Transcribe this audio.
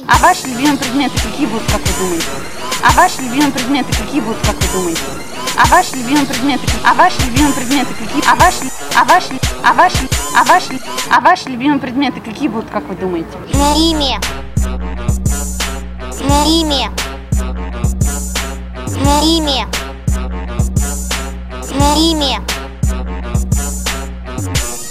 А ваши любимые предметы какие будут, как вы думаете? А ваши любимые предметы какие будут, как вы думаете? А ваши любимые предметы, а ваши любимые предметы какие? А ваши любимые предметы какие будут, как вы думаете? Имя. Имя. Имя. Имя.